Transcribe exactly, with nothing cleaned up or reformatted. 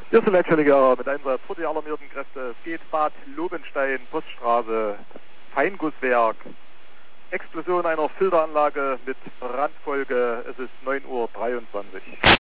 Hier ist der Leitstelle mit Einsatz für die alarmierten Kräfte. Es geht Bad Lobenstein, Poststraße, Feingusswerk. Explosion einer Filteranlage mit Brandfolge. Es ist neun Uhr dreiundzwanzig.